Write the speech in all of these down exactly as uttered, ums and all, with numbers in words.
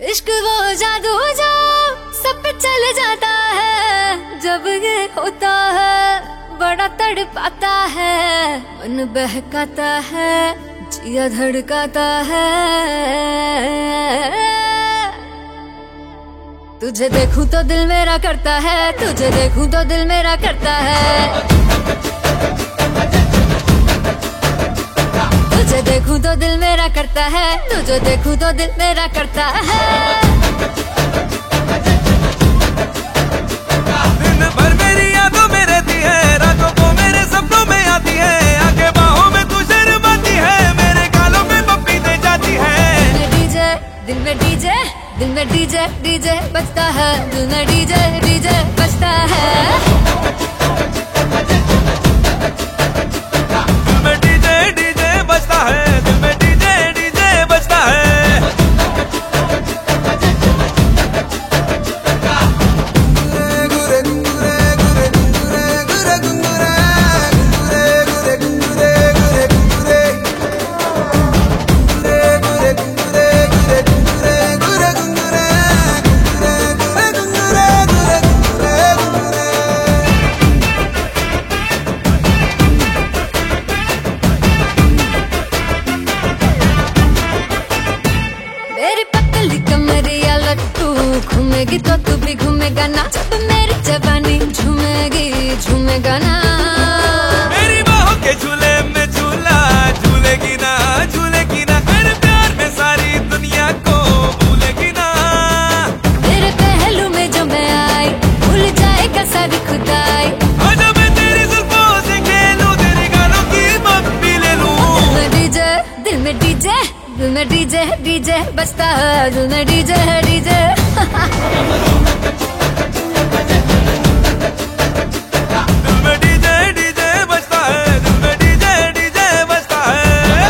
इश्क वो जादू जो सब पे चल जाता है, जब ये होता है बड़ा तड़पाता है, मन बहकाता है, जिया धड़काता है। तुझे देखूं तो दिल मेरा करता है, तुझे देखूं तो दिल मेरा करता है, तुझे देखूं तो दिल मेरा करता है, तुझे देखूं तो दिल मेरा करता है। दिन भर मेरी यादों में रहती है, रातों को मेरे सपनों में आती है, आगे बाहों में तू शर्माती है, मेरे गालों में पप्पी दे जाती है। डीजे दिल में डीजे दिल में डीजे डीजे बजता है, दिल में डीजे डीजे बजता है, दिल में डीजे डीजे बजता है, दिल में डीजे डीजे बजता है। गुरे गुरे गुरे गुरे गुरे गुरे गुरे गुरे गुरे गुरे गुरे गुरे गुरे गुरे गुरे गुरे मेरी पतली कमरिया लट्टू घूमेगी तो तू भी घूमेगा ना, जब मेरी जवानी झूमेगी झूमेगा ना। मेरी बाहों के झूले में झूला झूलेगी ना झूलेगी ना, मेरे प्यार में सारी दुनिया को भूलेगी ना। तेरे पहलू में जो मैं आई भूल जाएगा सारी खुदाई, आजा मैं तेरी जुल्फों से खेलूं, तेरी गालों की मप्पी ले लूं। दिल में डीजे दिल में डीजे दिल में डीजे डीजे बजता है, दिल में डीजे डीजे दिल में डीजे डीजे बजता है, दिल में डीजे डीजे बजता है।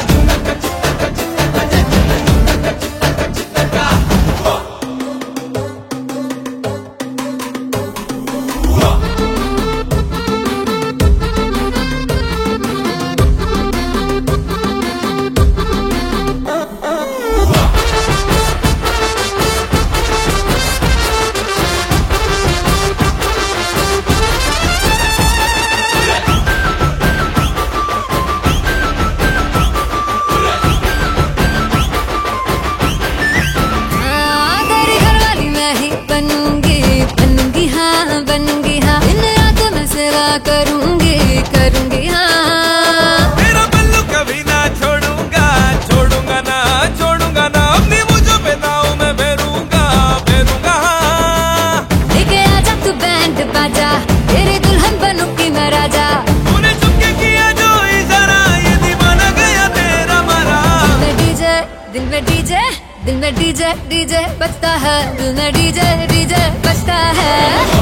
हाँ, तेरी घरवाली मैं ही बनूंगी बनूंगी हाँ बनूंगी हाँ, दिन रात मैं सेवा करूंगी करूंगी हाँ। तेरा पल्लू कभी ना छोड़ूंगा छोड़ूंगा ना छोड़ूंगा ना, अपनी मुझों पे दाव मैं फेरूंगा फेरूंगा। लेके आजा तू बैंड बाजा, तेरे दुल्हन बनूंगी मैं राजा। तूने चुपके किया जो इशारा, ये दीवाना गया तेरा मारा। दिल में डीजे दिल में डीजे दिल में डीजे डीजे बजता है, दिल में डीजे डीजे बजता है,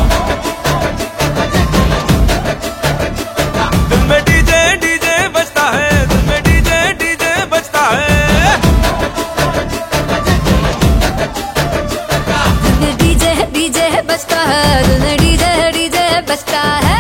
दिल में डीजे डीजे बजता है, दिल में डीजे डीजे बजता है। दिल में डीजे डीजे बजता है, दिल में डीजे डीजे बजता है।